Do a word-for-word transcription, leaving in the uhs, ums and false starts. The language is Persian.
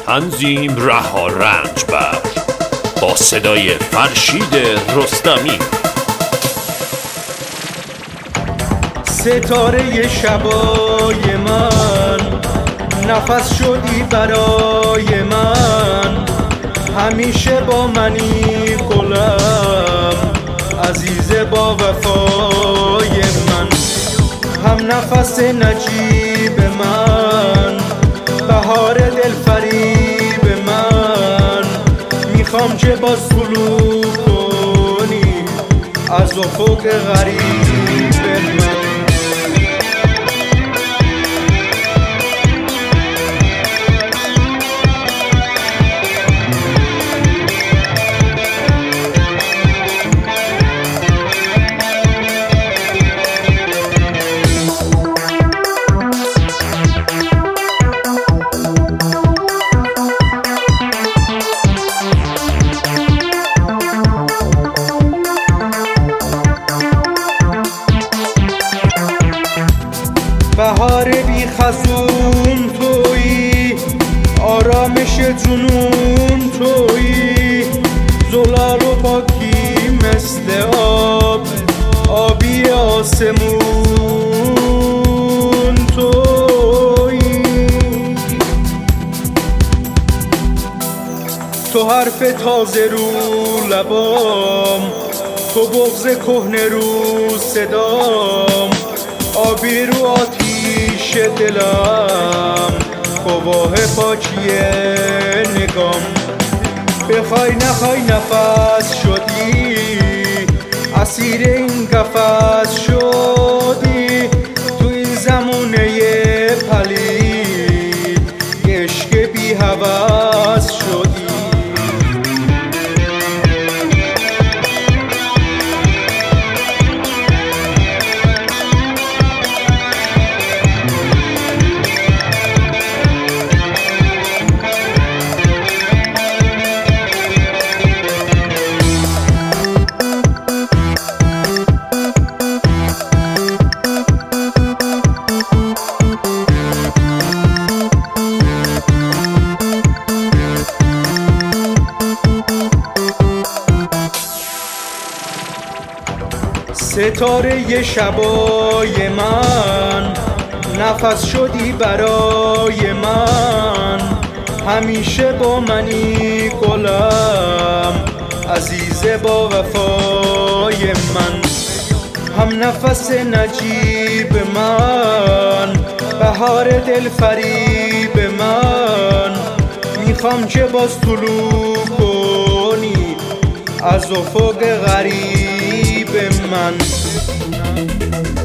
تنظیم رها رنجبر با صدای فرشید رستمی. ستاره شبای من، نفس شدی برای من، همیشه با منی گلم، عزیز با وفای من، هم نفس نجیب من، بهار دل فریب من، میخوام که باز طلوع کنی از افق غریب من. بهار بی خزون تویی، آرامش جنون تویی، زلال و پاکی مثل آب، آبی آسمون تویی. تو حرف تازه رو لبام، تو بغض کهنه رو صدام، آبی رو آتیش دلم، گواه پاکی نگام. بخوای نخوای نفس شدی، اسیر این قفس شدی، تو این زمونه پلید عشق بی هوس شدی. ستاره شبای من، نفس شدی برای من، همیشه با منی گلم، عزیز با وفای من، هم نفس نجیب من، بهار دل فریب من، میخوام که باز طلوع کنی از افق غریب من.